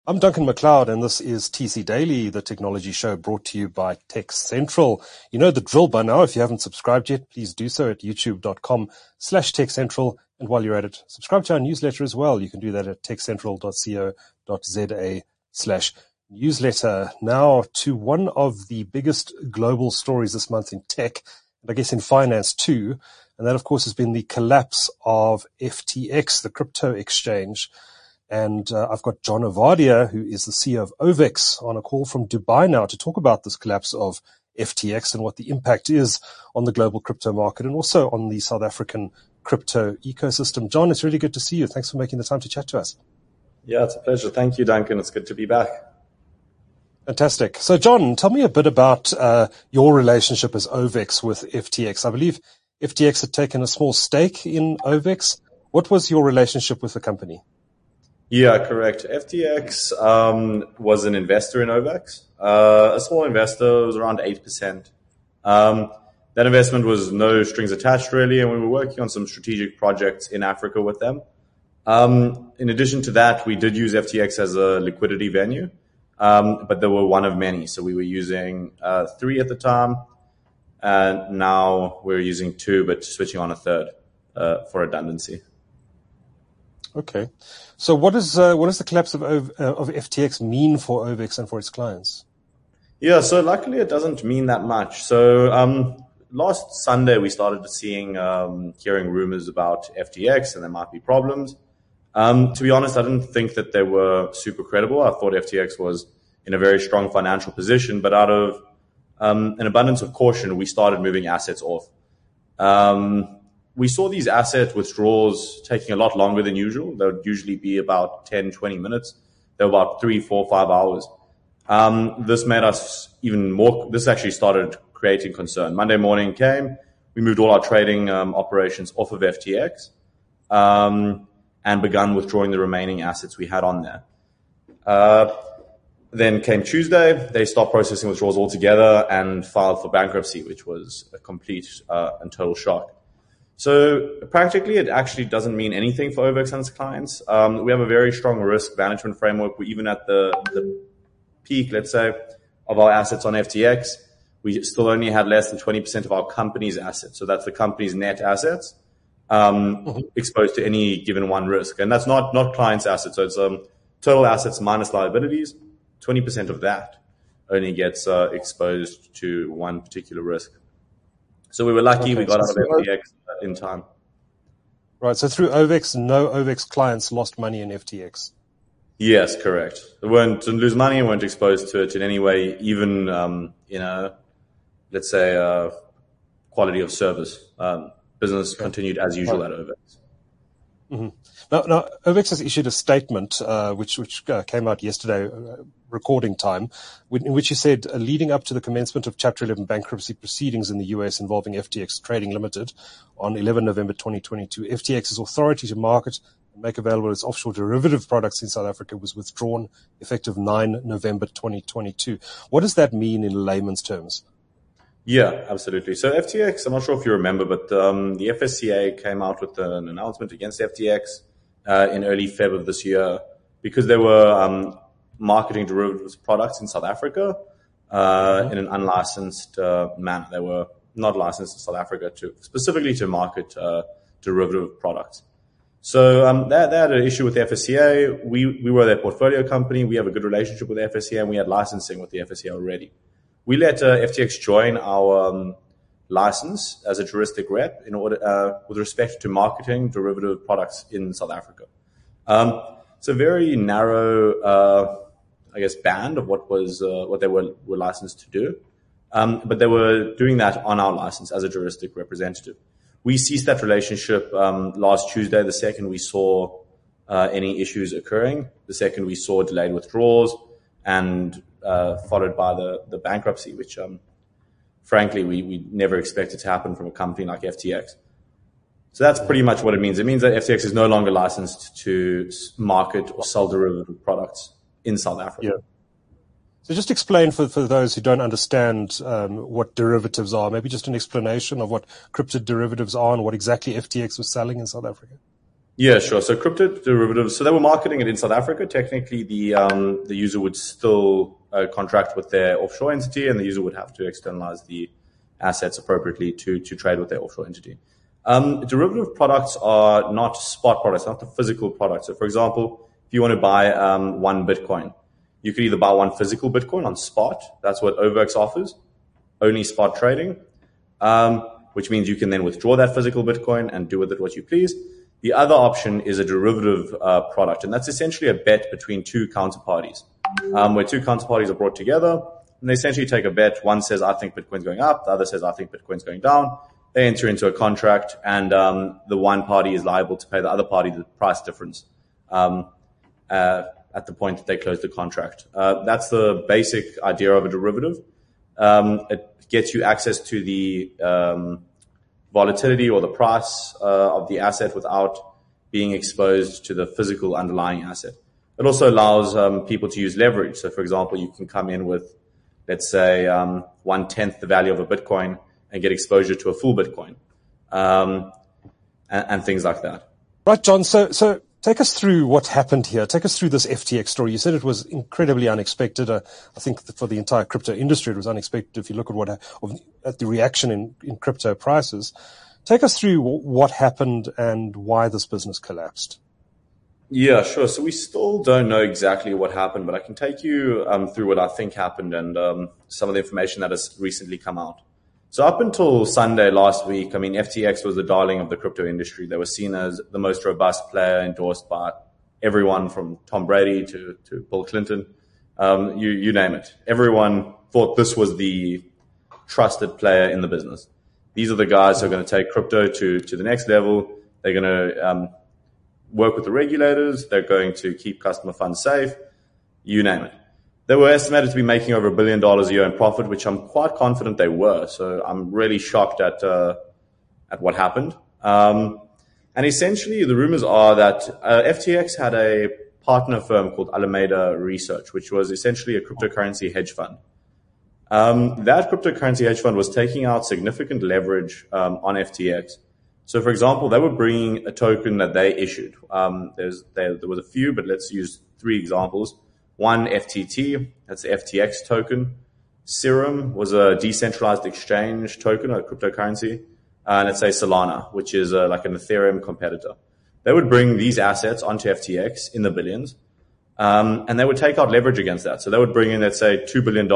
I'm Duncan McLeod, and this is TC Daily, the technology show brought to you by Tech Central. You know the drill by now. If you haven't subscribed yet, please do so at youtube.com/Tech Central. And while you're at it, subscribe to our newsletter as well. You can do that at techcentral.co.za/newsletter. Now to one of the biggest global stories this month in tech, and I guess in finance too. And that, of course, has been the collapse of FTX, the crypto exchange. And I've got John Ovadia, who is the CEO of OVEX, on a call from Dubai now to talk about this collapse of FTX and what the impact is on the global crypto market and also on the South African crypto ecosystem. John, it's really good to see you. Thanks for making the time to chat to us. Yeah, it's a pleasure. Thank you, Duncan. It's good to be back. Fantastic. So, John, tell me a bit about your relationship as OVEX with FTX. I believe FTX had taken a small stake in OVEX. What was your relationship with the company? Yeah, correct. FTX was an investor in OVEX, a small investor. It was around 8%. That investment was no strings attached, really, and we were working on some strategic projects in Africa with them. In addition to that, we did use FTX as a liquidity venue, but they were one of many. So we were using 3 at the time, and now we're using 2, but switching on a third for redundancy. Okay. So what does the collapse of FTX mean for OVEX and for its clients? Yeah, so luckily it doesn't mean that much. So last Sunday we started hearing rumors about FTX and there might be problems. To be honest, I didn't think that they were super credible. I thought FTX was in a very strong financial position, but out of an abundance of caution, we started moving assets off. We saw these asset withdrawals taking a lot longer than usual. They would usually be about 10, 20 minutes. They were about 3, 4, 5 hours. This made us this actually started creating concern. Monday morning came, we moved all our trading operations off of FTX and begun withdrawing the remaining assets we had on there. Then came Tuesday, they stopped processing withdrawals altogether and filed for bankruptcy, which was a complete and total shock. So practically, it actually doesn't mean anything for OVEX and its clients. We have a very strong risk management framework. We're even at the peak, let's say, of our assets on FTX. We still only had less than 20% of our company's assets. So that's the company's net assets exposed to any given one risk. And that's not clients' assets. So it's total assets minus liabilities. 20% of that only gets exposed to one particular risk. So we were lucky we got out of FTX in time. Right. So through OVEX, no OVEX clients lost money in FTX. Yes, correct. They didn't lose money and weren't exposed to it in any way, even, let's say, quality of service. Business continued as usual at OVEX. Mm-hmm. Now, OVEX has issued a statement, which came out yesterday, recording time, in which he said, leading up to the commencement of Chapter 11 bankruptcy proceedings in the US involving FTX Trading Limited on 11 November 2022, FTX's authority to market and make available its offshore derivative products in South Africa was withdrawn effective 9 November 2022. What does that mean in layman's terms? Yeah, absolutely. So FTX, I'm not sure if you remember, but the FSCA came out with an announcement against FTX in early February of this year because they were marketing derivatives products in South Africa in an unlicensed manner. They were not licensed in South Africa specifically to market derivative products. So they had an issue with the FSCA. We were their portfolio company. We have a good relationship with the FSCA, and we had licensing with the FSCA already. We let FTX join our license as a juristic rep in order with respect to marketing derivative products in South Africa. It's a very narrow, band of what they were licensed to do, but they were doing that on our license as a juristic representative. We ceased that relationship last Tuesday, the second we saw any issues occurring, the second we saw delayed withdrawals, and followed by the bankruptcy, which frankly we never expected to happen from a company like FTX. So that's pretty much what it means. It means that FTX is no longer licensed to market or sell derivative products in South Africa. Yeah. So just explain for those who don't understand what derivatives are, maybe just an explanation of what crypto derivatives are and what exactly FTX was selling in South Africa. Yeah, sure. So crypto derivatives, so they were marketing it in South Africa. Technically, the user would still contract with their offshore entity, and the user would have to externalize the assets appropriately to trade with their offshore entity. Derivative products are not spot products, not the physical products. So, for example, if you want to buy one Bitcoin, you could either buy one physical Bitcoin on spot. That's what OVERX offers, only spot trading, which means you can then withdraw that physical Bitcoin and do with it what you please. The other option is a derivative product, and that's essentially a bet between two counterparties, where two counterparties are brought together, and they essentially take a bet. One says, I think Bitcoin's going up. The other says, I think Bitcoin's going down. They enter into a contract, and the one party is liable to pay the other party the price difference at the point that they close the contract. That's the basic idea of a derivative. It gets you access to the volatility or the price of the asset without being exposed to the physical underlying asset. It also allows people to use leverage. So, for example, you can come in with, let's say, 1/10 the value of a Bitcoin and get exposure to a full Bitcoin, and things like that. Right, John. So take us through what happened here. Take us through this FTX story. You said it was incredibly unexpected. I think for the entire crypto industry, it was unexpected. If you look at the reaction in crypto prices, take us through what happened and why this business collapsed. Yeah, sure. So we still don't know exactly what happened, but I can take you through what I think happened and some of the information that has recently come out. So up until Sunday last week, I mean, FTX was the darling of the crypto industry. They were seen as the most robust player, endorsed by everyone from Tom Brady to Bill Clinton. You name it. Everyone thought this was the trusted player in the business. These are the guys who are going to take crypto to the next level. They're going to work with the regulators. They're going to keep customer funds safe. You name it. They were estimated to be making over $1 billion a year in profit, which I'm quite confident they were. So I'm really shocked at what happened. And essentially, the rumors are that FTX had a partner firm called Alameda Research, which was essentially a cryptocurrency hedge fund. That cryptocurrency hedge fund was taking out significant leverage on FTX. So, for example, they were bringing a token that they issued. There was a few, but let's use 3 examples. One, FTT, that's the FTX token. Serum was a decentralized exchange token, a cryptocurrency. And let's say Solana, which is like an Ethereum competitor. They would bring these assets onto FTX in the billions, and they would take out leverage against that. So they would bring in, let's say, $2 billion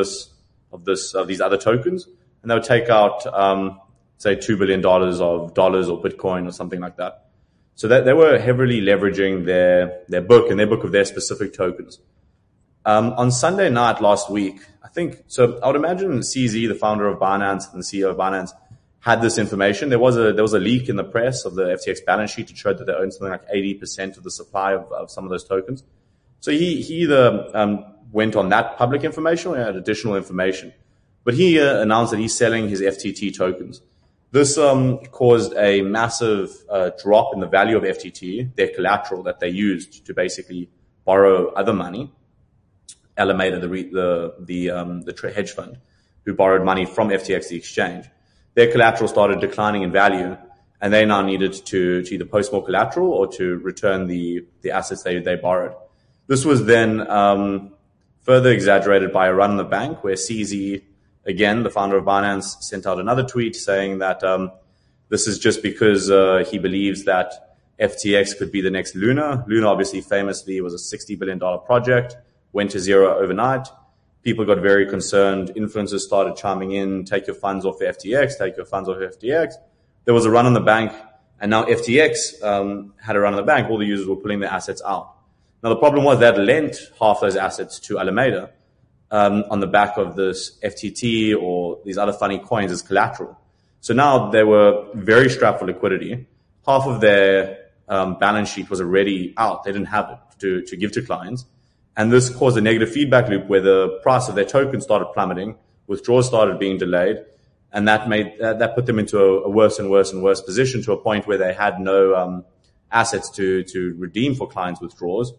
of these other tokens, and they would take out, say, $2 billion of dollars or Bitcoin or something like that. So they were heavily leveraging their book and their book of their specific tokens. On Sunday night last week, I would imagine CZ, the founder of Binance and the CEO of Binance, had this information. There was a leak in the press of the FTX balance sheet. It showed that they owned something like 80% of the supply of some of those tokens. So he either went on that public information or had additional information. But he announced that he's selling his FTT tokens. This caused a massive drop in the value of FTT, their collateral that they used to basically borrow other money. Alameda, the hedge fund, who borrowed money from FTX, the exchange. Their collateral started declining in value, and they now needed to either post more collateral or to return the assets they borrowed. This was then further exaggerated by a run on the bank, where CZ, again, the founder of Binance, sent out another tweet saying that this is just because he believes that FTX could be the next Luna. Luna, obviously, famously, was a $60 billion project, went to zero overnight. People got very concerned. Influencers started chiming in, take your funds off FTX, take your funds off FTX. There was a run on the bank, and now FTX had a run on the bank. All the users were pulling their assets out. Now, the problem was that lent half those assets to Alameda on the back of this FTT or these other funny coins as collateral. So now they were very strapped for liquidity. Half of their balance sheet was already out. They didn't have it to give to clients. And this caused a negative feedback loop where the price of their token started plummeting, withdrawals started being delayed, and that put them into a worse and worse and worse position, to a point where they had no assets to redeem for clients' withdrawals.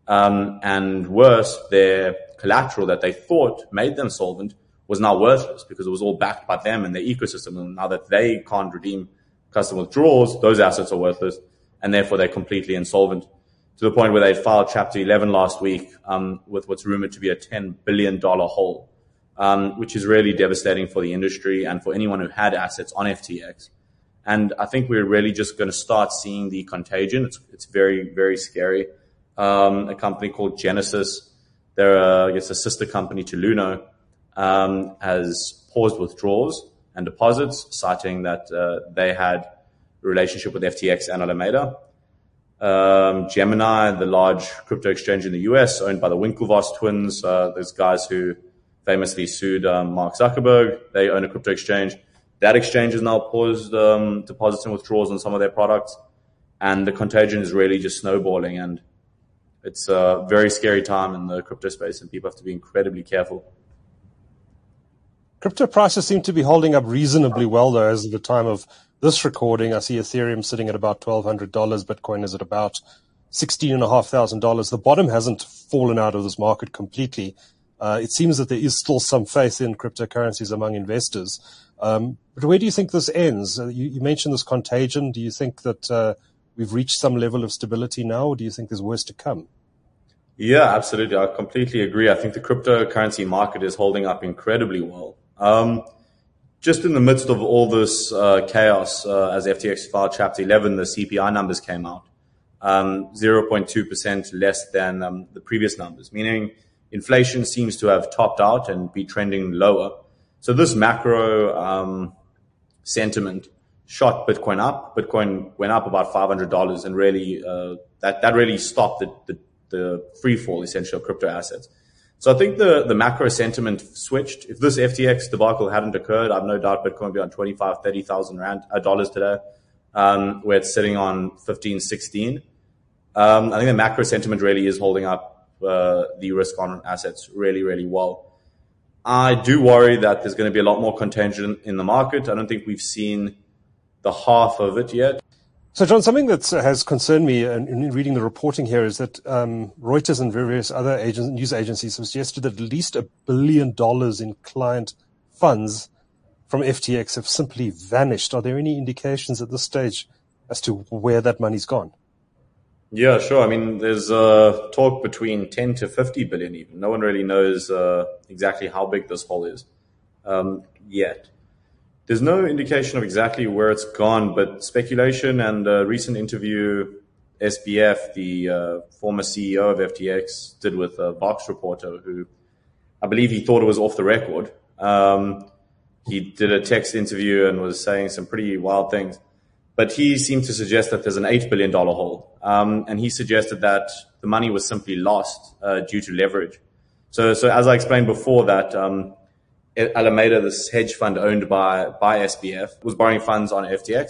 And worse, their collateral that they thought made them solvent was now worthless because it was all backed by them and their ecosystem. And now that they can't redeem customer withdrawals, those assets are worthless. and therefore they're completely insolvent, to the point where they filed Chapter 11 last week with what's rumored to be a $10 billion hole, which is really devastating for the industry and for anyone who had assets on FTX. And I think we're really just going to start seeing the contagion. It's very, very scary. A company called Genesis, they're, I guess, a sister company to Luno, has paused withdrawals and deposits, citing that they had a relationship with FTX and Alameda. Gemini, the large crypto exchange in the US, owned by the Winklevoss twins, those guys who famously sued Mark Zuckerberg, they own a crypto exchange. That exchange has now paused deposits and withdrawals on some of their products, and the contagion is really just snowballing, and it's a very scary time in the crypto space, and people have to be incredibly careful. Crypto prices seem to be holding up reasonably well, though, as of the time of this recording. I see Ethereum sitting at about $1,200. Bitcoin is at about $16,500. The bottom hasn't fallen out of this market completely. It seems that there is still some faith in cryptocurrencies among investors. But where do you think this ends? You mentioned this contagion. Do you think that we've reached some level of stability now, or do you think there's worse to come? Yeah, absolutely. I completely agree. I think the cryptocurrency market is holding up incredibly well. Just in the midst of all this chaos, as FTX filed Chapter 11, the CPI numbers came out, 0.2% less than the previous numbers, meaning inflation seems to have topped out and be trending lower. So this macro sentiment shot Bitcoin up. Bitcoin went up about $500, and really that really stopped the free fall, essentially, of crypto assets. So I think the macro sentiment switched. If this FTX debacle hadn't occurred, I've no doubt Bitcoin would be on $25,000, $30,000 today, where it's sitting on 15, 16. I think the macro sentiment really is holding up the risk on assets really, really well. I do worry that there's going to be a lot more contagion in the market. I don't think we've seen the half of it yet. So, John, something that has concerned me in reading the reporting here is that Reuters and various other news agencies have suggested that at least $1 billion in client funds from FTX have simply vanished. Are there any indications at this stage as to where that money's gone? Yeah, sure. I mean, there's talk between 10 to 50 billion even. No one really knows exactly how big this hole is yet. There's no indication of exactly where it's gone, but speculation and a recent interview SBF, the former CEO of FTX, did with a Vox reporter who I believe he thought it was off the record. He did a text interview and was saying some pretty wild things. But he seemed to suggest that there's an $8 billion hole. And he suggested that the money was simply lost due to leverage. So as I explained before, that Alameda, this hedge fund owned by SBF, was borrowing funds on FTX.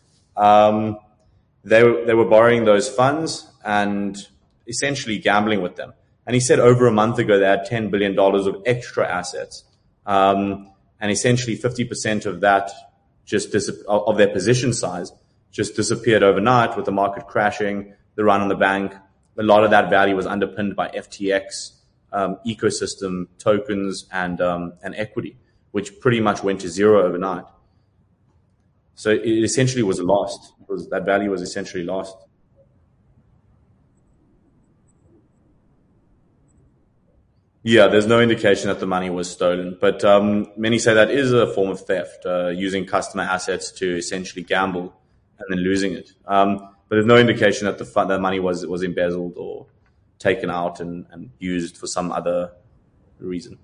They were borrowing those funds and essentially gambling with them. And he said over a month ago they had $10 billion of extra assets. And essentially 50% of that of their position size just disappeared overnight with the market crashing, the run on the bank. A lot of that value was underpinned by FTX ecosystem tokens and equity, which pretty much went to zero overnight. So it essentially was lost. That value was essentially lost. Yeah, there's no indication that the money was stolen, but many say that is a form of theft, using customer assets to essentially gamble and then losing it. But there's no indication that the money was embezzled or taken out and used for some other reason.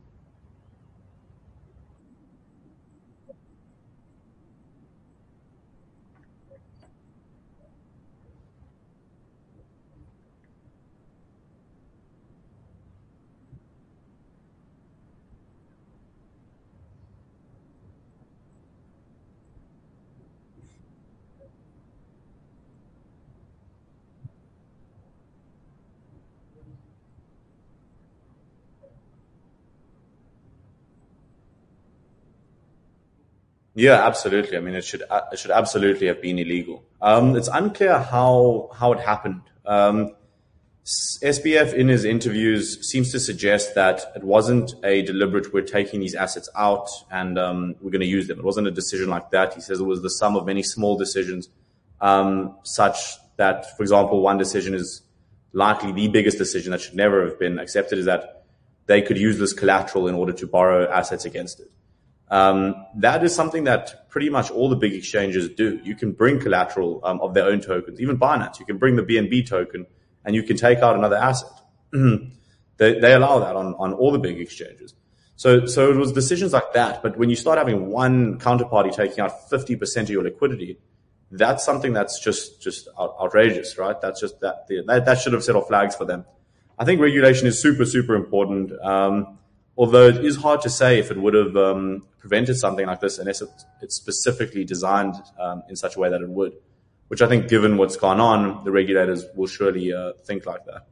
Yeah, absolutely. I mean, it should absolutely have been illegal. It's unclear how it happened. SBF in his interviews seems to suggest that it wasn't a deliberate, we're taking these assets out and we're going to use them. It wasn't a decision like that. He says it was the sum of many small decisions, such that, for example, one decision is likely the biggest decision that should never have been accepted, is that they could use this collateral in order to borrow assets against it. That is something that pretty much all the big exchanges do. You can bring collateral of their own tokens. Even Binance, you can bring the BNB token and you can take out another asset. They allow that on all the big exchanges. So it was decisions like that. But when you start having one counterparty taking out 50% of your liquidity, that's something that's just outrageous, right? That's just that should have set off flags for them. I think regulation is super, super important. Although it is hard to say if it would have prevented something like this unless it's specifically designed in such a way that it would, which I think, given what's gone on, the regulators will surely think like that.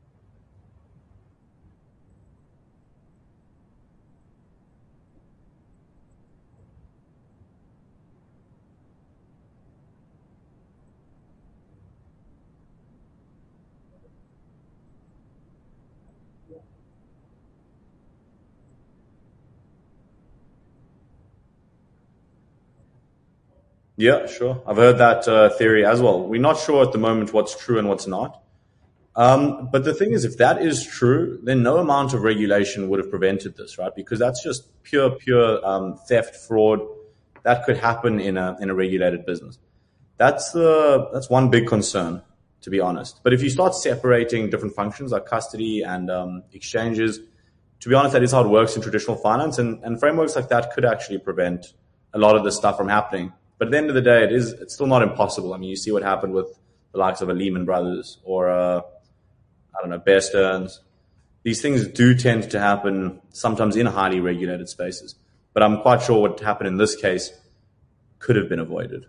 Yeah, sure. I've heard that theory as well. We're not sure at the moment what's true and what's not. But the thing is, if that is true, then no amount of regulation would have prevented this, right? Because that's just pure theft, fraud that could happen in a regulated business. That's one big concern, to be honest. But if you start separating different functions like custody and exchanges, to be honest, that is how it works in traditional finance, and frameworks like that could actually prevent a lot of this stuff from happening. But at the end of the day, it's still not impossible. I mean, you see what happened with the likes of a Lehman Brothers or Bear Stearns. These things do tend to happen sometimes in highly regulated spaces. But I'm quite sure what happened in this case could have been avoided.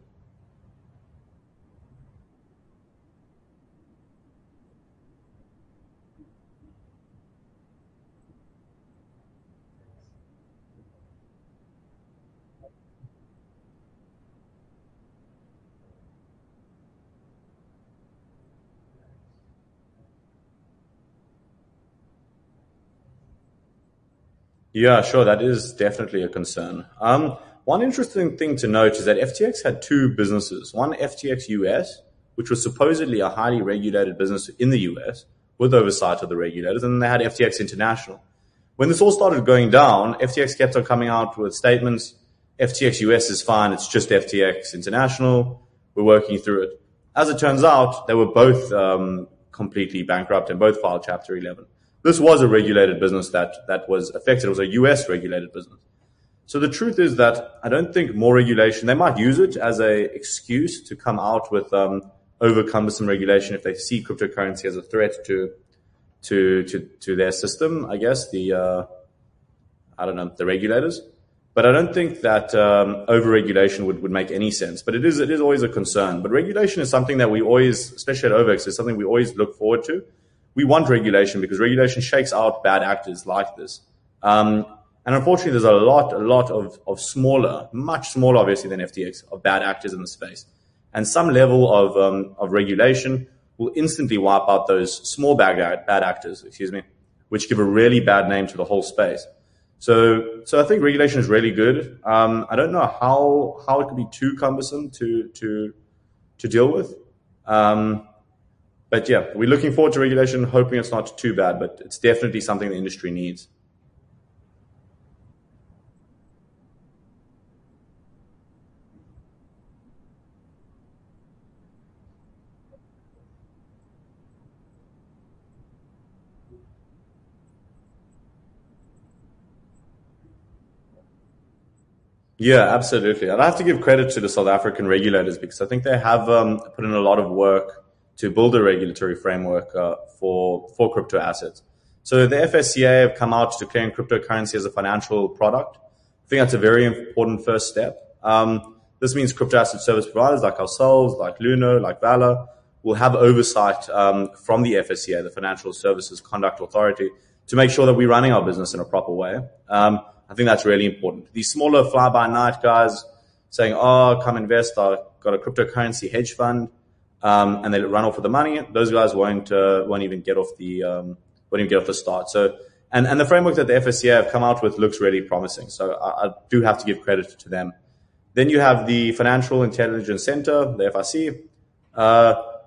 Yeah, sure. That is definitely a concern. One interesting thing to note is that FTX had two businesses. One, FTX US, which was supposedly a highly regulated business in the US with oversight of the regulators, and then they had FTX International. When this all started going down, FTX kept on coming out with statements. FTX US is fine. It's just FTX International. We're working through it. As it turns out, they were both completely bankrupt and both filed Chapter 11. This was a regulated business that was affected. It was a US regulated business. So the truth is that I don't think more regulation, they might use it as a excuse to come out with over cumbersome regulation if they see cryptocurrency as a threat to their system, I guess, the regulators. But I don't think that over-regulation would make any sense. But it is always a concern. But regulation is something that we always, especially at OVEX, is something we always look forward to. We want regulation because regulation shakes out bad actors like this. And unfortunately, there's a lot of smaller, much smaller, obviously, than FTX, of bad actors in the space. And some level of regulation will instantly wipe out those small bad actors, which give a really bad name to the whole space. So I think regulation is really good. I don't know how it could be too cumbersome to deal with. But yeah, we're looking forward to regulation, hoping it's not too bad, but it's definitely something the industry needs. Yeah, absolutely. I'd have to give credit to the South African regulators because I think they have put in a lot of work to build a regulatory framework for crypto assets. So the FSCA have come out declaring cryptocurrency as a financial product. I think that's a very important first step. This means crypto asset service providers like ourselves, like Luno, like Valor, will have oversight from the FSCA, the Financial Services Conduct Authority, to make sure that we're running our business in a proper way. I think that's really important. These smaller fly-by-night guys saying, "Oh, come invest. I've got a cryptocurrency hedge fund," and they run off with the money. Those guys won't even get off the start. So, and the framework that the FSCA have come out with looks really promising. So I do have to give credit to them. Then you have the Financial Intelligence Center, the FIC, who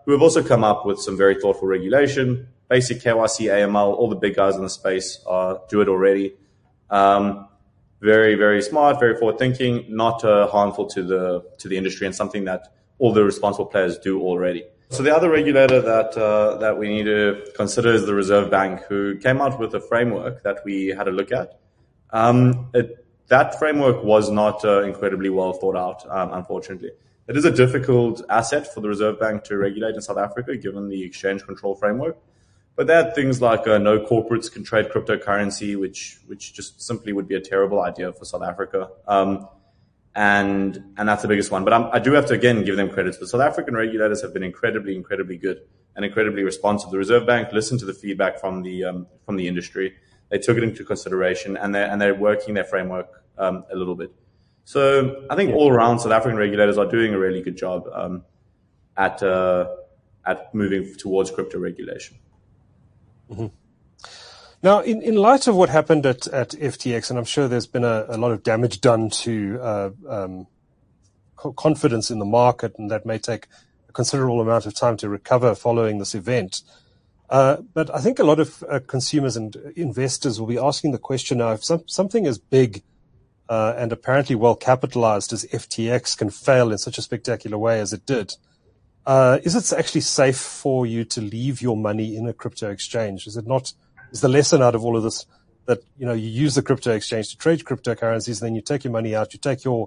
who have also come up with some very thoughtful regulation. Basic KYC, AML, all the big guys in the space do it already. Very, very smart, very forward-thinking, not harmful to the industry, and something that all the responsible players do already. So the other regulator that we need to consider is the Reserve Bank, who came out with a framework that we had a look at. That framework was not incredibly well thought out, unfortunately. It is a difficult asset for the Reserve Bank to regulate in South Africa, given the exchange control framework. But they had things like no corporates can trade cryptocurrency, which just simply would be a terrible idea for South Africa. And that's the biggest one. But I do have to, again, give them credit. The South African regulators have been incredibly, incredibly good and incredibly responsive. The Reserve Bank listened to the feedback from the industry. They took it into consideration, and they're working their framework a little bit. So I think all around, South African regulators are doing a really good job at moving towards crypto regulation. Mm-hmm. Now, in light of what happened at FTX, and I'm sure there's been a lot of damage done to confidence in the market, and that may take a considerable amount of time to recover following this event. But I think a lot of consumers and investors will be asking the question now, if something as big and apparently well capitalized as FTX can fail in such a spectacular way as it did, is it actually safe for you to leave your money in a crypto exchange? Is it not? Is the lesson out of all of this that, you know, you use the crypto exchange to trade cryptocurrencies, and then you take your money out, you take your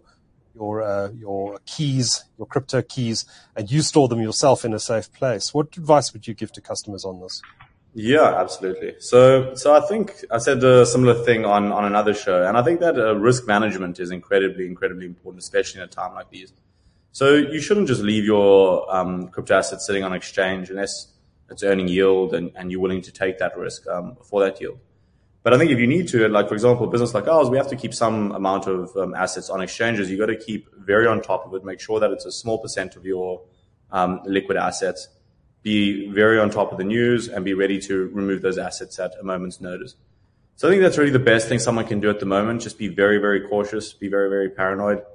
keys, your crypto keys, and you store them yourself in a safe place? What advice would you give to customers on this? Yeah, absolutely. So I think I said a similar thing on another show, and I think that risk management is incredibly, incredibly important, especially in a time like these. So you shouldn't just leave your crypto assets sitting on exchange unless it's earning yield and you're willing to take that risk for that yield. But I think if you need to, like, for example, a business like ours, we have to keep some amount of assets on exchanges. You got to keep very on top of it, make sure that it's a small percent of your liquid assets. Be very on top of the news and be ready to remove those assets at a moment's notice. So I think that's really the best thing someone can do at the moment. Just be very, very cautious, be very, very paranoid,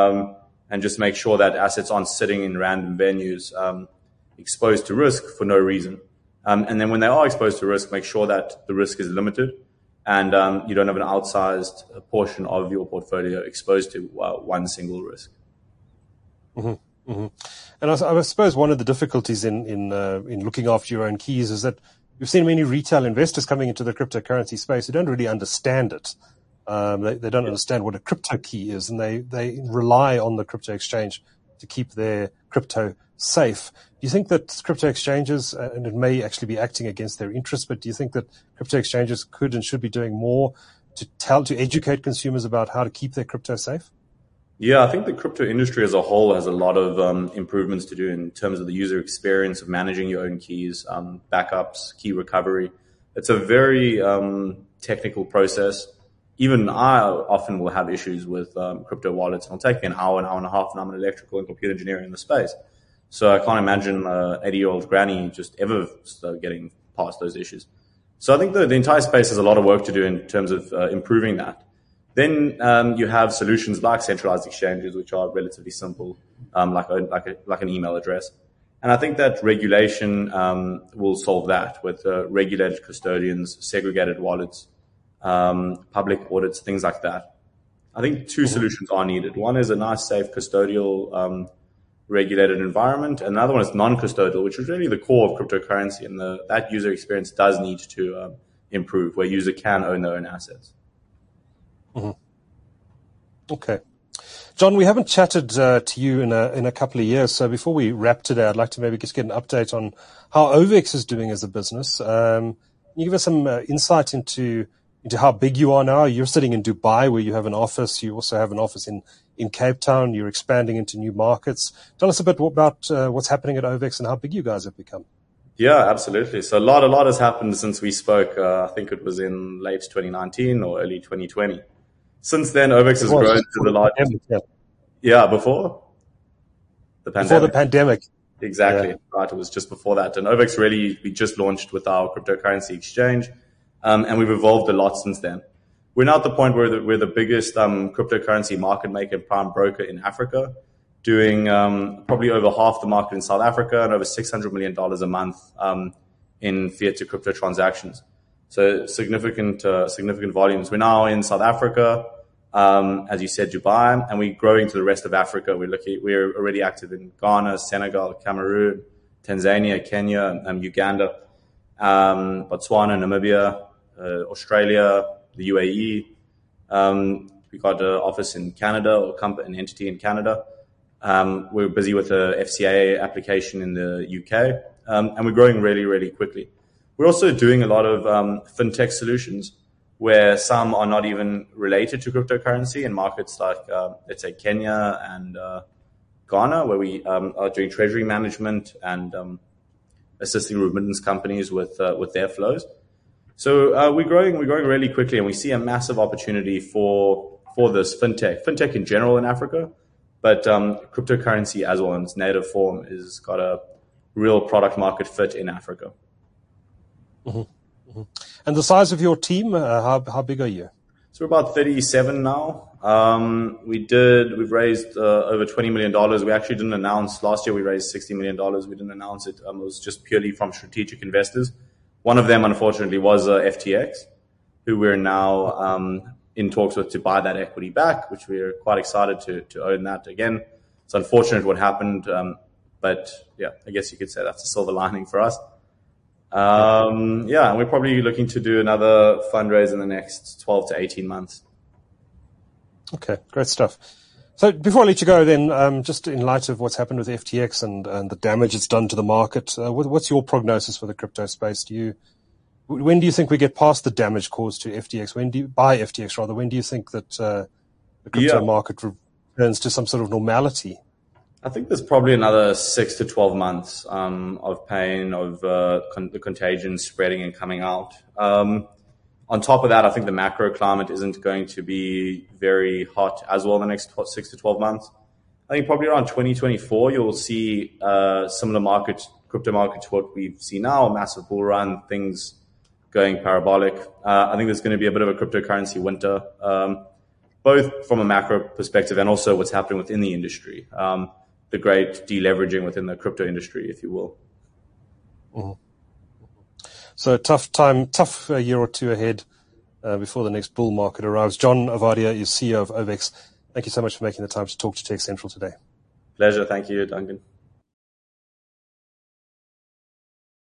and just make sure that assets aren't sitting in random venues exposed to risk for no reason. And then when they are exposed to risk, make sure that the risk is limited and you don't have an outsized portion of your portfolio exposed to one single risk. Mm-hmm. Mm-hmm. And I suppose one of the difficulties in looking after your own keys is that we've seen many retail investors coming into the cryptocurrency space who don't really understand it. They don't understand what a crypto key is, and they rely on the crypto exchange to keep their crypto safe. Do you think that crypto exchanges, and it may actually be acting against their interests, but do you think that crypto exchanges could and should be doing more to educate consumers about how to keep their crypto safe? Yeah, I think the crypto industry as a whole has a lot of improvements to do in terms of the user experience of managing your own keys, backups, key recovery. It's a very technical process. Even I often will have issues with crypto wallets. It'll take me an hour and a half, and I'm an electrical and computer engineer in the space. So I can't imagine an 80-year-old granny just ever getting past those issues. So I think the entire space has a lot of work to do in terms of improving that. Then you have solutions like centralized exchanges, which are relatively simple, like an email address. And I think that regulation will solve that with regulated custodians, segregated wallets, public audits, things like that. I think two solutions are needed. One is a nice, safe, custodial, regulated environment. And another one is non-custodial, which is really the core of cryptocurrency. And that user experience does need to improve, where user can own their own assets. Mm-hmm. Okay. John, we haven't chatted to you in a couple of years. So before we wrap today, I'd like to maybe just get an update on how OVEX is doing as a business. Can you give us some insight into how big you are now? You're sitting in Dubai, where you have an office. You also have an office in Cape Town. You're expanding into new markets. Tell us a bit about what's happening at OVEX and how big you guys have become. Yeah, absolutely. So a lot has happened since we spoke. I think it was in late 2019 or early 2020. Since then, OVEX has grown to the largest. Yeah, before the pandemic. Before the pandemic. Exactly. Yeah. Right. It was just before that. And OVEX we just launched with our cryptocurrency exchange. And we've evolved a lot since then. We're now at the point where we're the biggest cryptocurrency market maker and prime broker in Africa. doing probably over half the market in South Africa and over $600 million a month in fiat to crypto transactions. So significant volumes. We're now in South Africa, as you said, Dubai, and we're growing to the rest of Africa. We're already active in Ghana, Senegal, Cameroon, Tanzania, Kenya, Uganda, Botswana, Namibia, Australia, the UAE. We got an office in Canada, or an entity in Canada. We're busy with the FCA application in the UK, and we're growing really, really quickly. We're also doing a lot of fintech solutions where some are not even related to cryptocurrency in markets like, let's say, Kenya and Ghana, where we are doing treasury management and assisting remittance companies with their flows. So we're growing really quickly, and we see a massive opportunity for this fintech in general in Africa, but cryptocurrency as well in its native form has got a real product market fit in Africa. Mm-hmm. Mm-hmm. And the size of your team, how big are you? So we're about 37 now. We've raised over $20 million. We actually didn't announce, last year we raised $60 million. We didn't announce it. It was just purely from strategic investors. One of them, unfortunately, was FTX, who we're now in talks with to buy that equity back, which we're quite excited to own that again. It's unfortunate what happened, but yeah, I guess you could say that's a silver lining for us. And we're probably looking to do another fundraise in the next 12 to 18 months. Okay, great stuff. So before I let you go then, just in light of what's happened with FTX and the damage it's done to the market, what's your prognosis for the crypto space? When do you think we get past the damage caused to FTX? When do you think that the crypto market returns to some sort of normality? I think there's probably another 6 to 12 months of pain, of the contagion spreading and coming out. On top of that, I think the macro climate isn't going to be very hot as well in the next 6 to 12 months. I think probably around 2024, you'll see similar crypto markets to what we've seen now, a massive bull run, things going parabolic. I think there's going to be a bit of a cryptocurrency winter, both from a macro perspective and also what's happening within the industry. The great deleveraging within the crypto industry, if you will. Mm-hmm. So tough year or two ahead before the next bull market arrives. John Ovadia is CEO of OVEX. Thank you so much for making the time to talk to Tech Central today. Pleasure. Thank you, Duncan.